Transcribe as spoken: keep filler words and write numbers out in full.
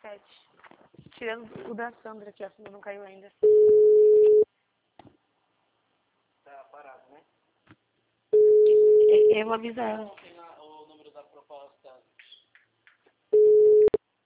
sete. Tirando o da Sandra, que a Sandra não caiu ainda. Tá parado, né? Eu vou avisar ela.